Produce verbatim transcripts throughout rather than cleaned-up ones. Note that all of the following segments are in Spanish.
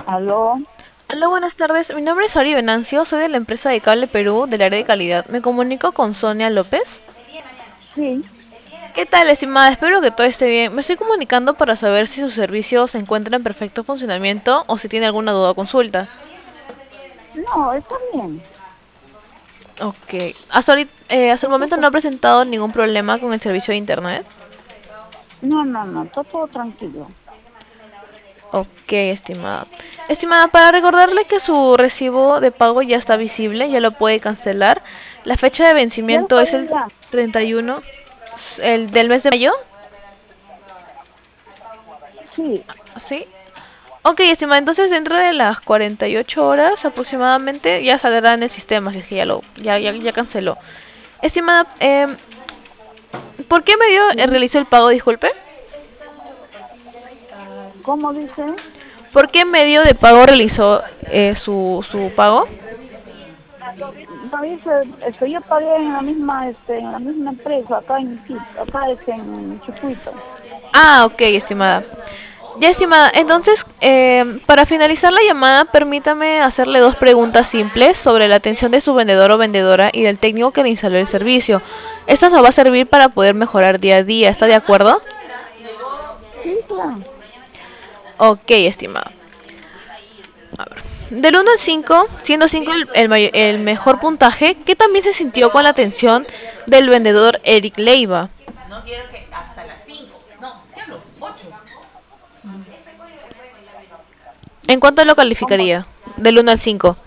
Aló, Hola, buenas tardes. Mi nombre es Ori Venancio, soy de la empresa de Cable Perú del área de calidad. Me comunico con Sonia López. sí, ¿Qué tal, estimada? Espero que todo esté bien. Me estoy comunicando para saber si su servicio se encuentra en perfecto funcionamiento o si tiene alguna duda o consulta. no, está bien. Ok. Hasta ahorita, eh, hasta el Está momento no todo- ha presentado ningún problema con el servicio de internet. No, no, no, está todo tranquilo. Ok, estimada. Estimada, para recordarle que su recibo de pago ya está visible, ya lo puede cancelar. La fecha de Ya lo vencimiento es pagué el ya. treinta y uno el del mes de mayo. Sí, ¿Sí? Ok, estimada, entonces dentro de las cuarenta y ocho horas aproximadamente ya saldrá en el sistema, si es que ya lo ya, ya, ya canceló. Estimada, eh, ¿por qué medio eh, sí. realizó el pago? Disculpe. ¿Cómo dice? ¿Por qué medio de pago realizó eh, su, su pago? No dice, este, yo pagué en la misma, este, en la misma empresa, acá en Quito, acá es en Chucuito. Ah, ok, estimada. Ya, estimada, entonces, eh, para finalizar la llamada, permítame hacerle dos preguntas simples sobre la atención de su vendedor o vendedora y del técnico que le instaló el servicio. Esta nos va a servir para poder mejorar día a día, ¿está de acuerdo? Sí, claro. Ok, estimada. Del uno al cinco, siendo cinco el, el may- el mejor puntaje, ¿qué también se sintió con la atención del vendedor Eric Leiva? ¿En cuánto lo ¿Cómo, calificaría? Del uno al cinco.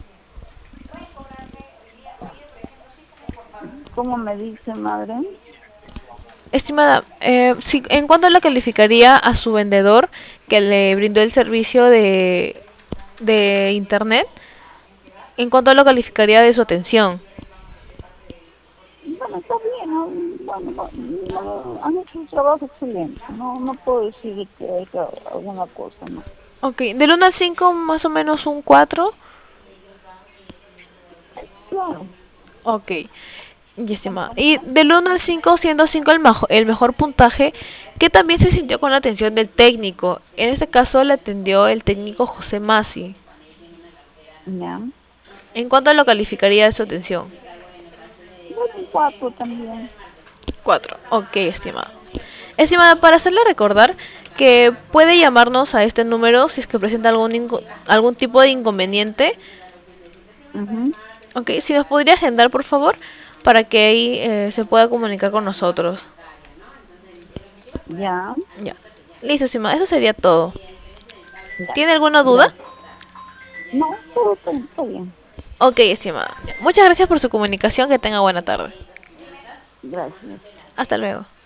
cómo me dice, madre? Estimada, eh, si- ¿en cuánto la calificaría a su vendedor que le brindó el servicio de, de internet? ¿En cuánto lo calificaría de su atención? Bueno, está bien, ¿no? Bueno, no, no, han hecho un trabajo excelente. No, no puedo decir que hay que- alguna cosa, ¿no? Ok, del uno al cinco más o menos un cuatro. Claro. Ok, y estimada. Y del uno al cinco, siendo cinco el, majo- el mejor puntaje, ¿qué también se sintió con la atención del técnico? En este caso le atendió el técnico José Masi. Ya. ¿En cuánto lo calificaría de su atención? Bueno, un cuatro también. Cuatro. Ok, estimada. Estimada, para hacerle recordar que puede llamarnos a este número si es que presenta algún, inco- algún tipo de inconveniente. Ujú. Ok, si nos podría agendar, por favor, para que ahí eh, se pueda comunicar con nosotros. Ya, Ya. Listo, estimada. Eso sería todo. ya, ¿Tiene alguna duda? gracias. No, todo está, está bien. Ok, estimada. Muchas gracias por su comunicación. Que tenga buena tarde. Gracias. Hasta luego.